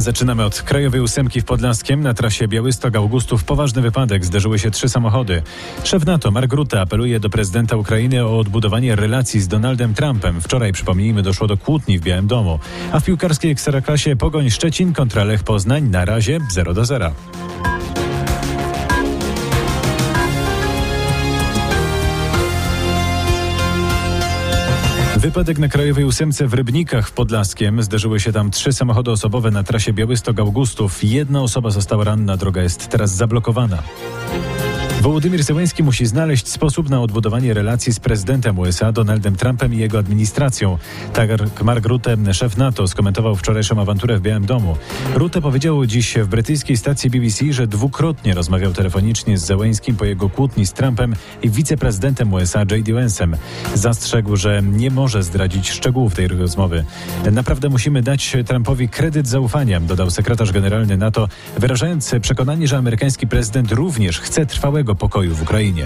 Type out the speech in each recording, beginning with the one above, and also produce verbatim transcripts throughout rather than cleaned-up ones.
zaczynamy od krajowej ósemki w Podlaskiem. Na trasie Białystok-Augustów poważny wypadek. Zderzyły się trzy samochody. Szef NATO Mark Rutte apeluje do prezydenta Ukrainy o odbudowanie relacji z Donaldem Trumpem. Wczoraj, przypomnijmy, doszło do kłótni w Białym Domu. A w piłkarskiej Ekstraklasie Pogoń Szczecin kontra Lech Poznań na razie zero do zera. Wypadek na krajowej ósemce w Rybnikach w Podlaskiem. Zderzyły się tam trzy samochody osobowe na trasie Białystok-Augustów. Jedna osoba została ranna, droga jest teraz zablokowana. Wołodymyr Zełenski musi znaleźć sposób na odbudowanie relacji z prezydentem U S A Donaldem Trumpem i jego administracją. Tak Mark Rutte, szef NATO, skomentował wczorajszą awanturę w Białym Domu. Rutte powiedział dziś w brytyjskiej stacji B B C, że dwukrotnie rozmawiał telefonicznie z Zełenskim po jego kłótni z Trumpem i wiceprezydentem U S A J D Vance'em. Zastrzegł, że nie może zdradzić szczegółów tej rozmowy. Naprawdę musimy dać Trumpowi kredyt zaufania, dodał sekretarz generalny NATO, wyrażając przekonanie, że amerykański prezydent również chce trwałego pokoju w Ukrainie.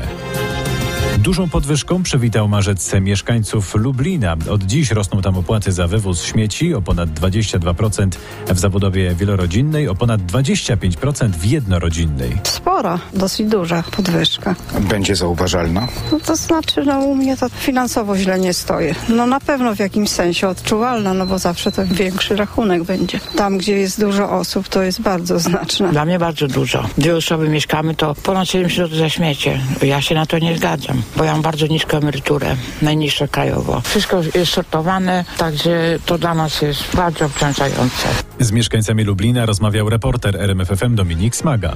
Dużą podwyżką przywitał marzec mieszkańców Lublina. Od dziś rosną tam opłaty za wywóz śmieci o ponad dwadzieścia dwa procent w zabudowie wielorodzinnej, o ponad dwadzieścia pięć procent w jednorodzinnej. Spora, dosyć duża podwyżka. Będzie zauważalna? No to znaczy, no u mnie to finansowo źle nie stoi. No na pewno w jakimś sensie odczuwalna, no bo zawsze to większy rachunek będzie. Tam, gdzie jest dużo osób, to jest bardzo znaczne. Dla mnie bardzo dużo. Dwie osoby mieszkamy, to ponad siedemdziesiąt złotych za śmiecie. Ja się na to nie zgadzam, bo ja mam bardzo niską emeryturę, najniższa krajowo. Wszystko jest sortowane, także to dla nas jest bardzo obciążające. Z mieszkańcami Lublina rozmawiał reporter R M F F M Dominik Smaga.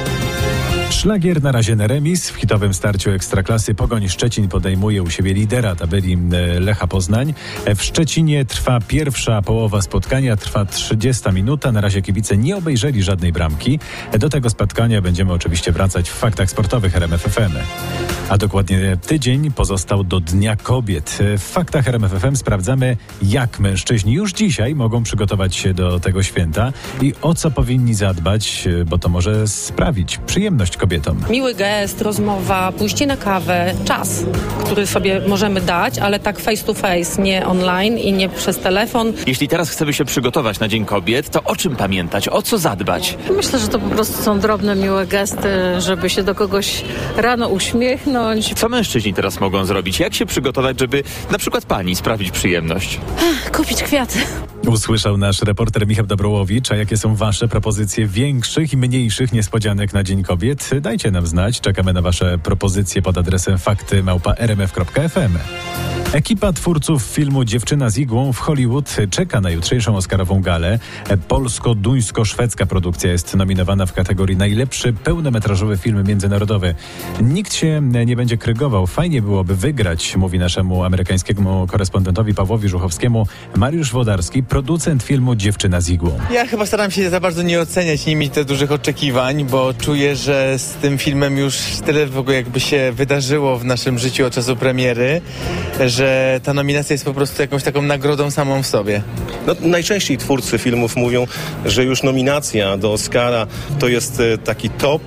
Szlagier na razie na remis. W hitowym starciu Ekstraklasy Pogoń Szczecin podejmuje u siebie lidera tabeli Lecha Poznań. W Szczecinie trwa pierwsza połowa spotkania, trwa trzydziesta minuta. Na razie kibice nie obejrzeli żadnej bramki. Do tego spotkania będziemy oczywiście wracać w faktach sportowych R M F F M. A dokładnie tydzień pozostał do Dnia Kobiet. W faktach R M F F M sprawdzamy, jak mężczyźni już dzisiaj mogą przygotować się do tego święta i o co powinni zadbać, bo to może sprawić przyjemność kobietom. Miły gest, rozmowa, pójście na kawę, czas, który sobie możemy dać, ale tak face to face, nie online i nie przez telefon. Jeśli teraz chcemy się przygotować na Dzień Kobiet, to o czym pamiętać, o co zadbać? Myślę, że to po prostu są drobne, miłe gesty, żeby się do kogoś rano uśmiechnąć. Co mężczyźni teraz mogą zrobić? Jak się przygotować, żeby na przykład pani sprawić przyjemność? Ach, kupić kwiaty. Usłyszał nasz reporter Michał Dobrołowicz. A jakie są wasze propozycje większych i mniejszych niespodzianek na Dzień Kobiet? Dajcie nam znać. Czekamy na wasze propozycje pod adresem fakty małpa r m f kropka f m. Ekipa twórców filmu Dziewczyna z igłą w Hollywood czeka na jutrzejszą oscarową galę. Polsko-duńsko-szwedzka produkcja jest nominowana w kategorii najlepszy pełnometrażowy film międzynarodowy. Nikt się nie będzie krygował. Fajnie byłoby wygrać, mówi naszemu amerykańskiemu korespondentowi Pawłowi Żuchowskiemu Mariusz Wodarski, producent filmu Dziewczyna z igłą. Ja chyba staram się za bardzo nie oceniać, nie mieć te dużych oczekiwań, bo czuję, że z tym filmem już tyle w ogóle jakby się wydarzyło w naszym życiu od czasu premiery, że ta nominacja jest po prostu jakąś taką nagrodą samą w sobie. No, najczęściej twórcy filmów mówią, że już nominacja do Oscara to jest taki top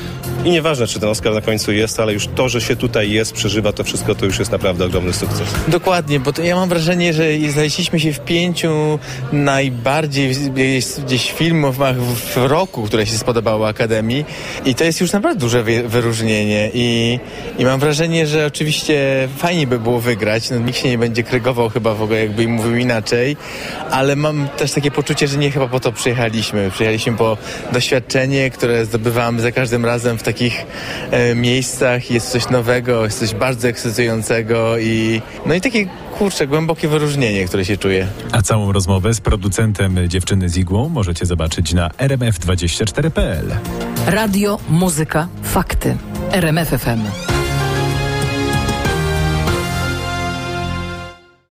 i nieważne, czy ten Oscar na końcu jest, ale już to, że się tutaj jest, przeżywa to wszystko, to już jest naprawdę ogromny sukces. Dokładnie, bo to ja mam wrażenie, że znaleźliśmy się w pięciu najbardziej gdzieś filmach w roku, które się spodobały Akademii i to jest już naprawdę duże wyróżnienie i, i mam wrażenie, że oczywiście fajnie by było wygrać. No, nikt się nie będzie krygował chyba w ogóle, jakby im mówił inaczej, ale mam też takie poczucie, że nie chyba po to przyjechaliśmy. Przyjechaliśmy po doświadczenie, które zdobywamy za każdym razem w takich e, miejscach. Jest coś nowego, jest coś bardzo ekscytującego i no i takie, kurczę, głębokie wyróżnienie, które się czuje. A całą rozmowę z producentem Dziewczyny z igłą możecie zobaczyć na r m f dwadzieścia cztery kropka p l. Radio, muzyka, fakty. R M F F M.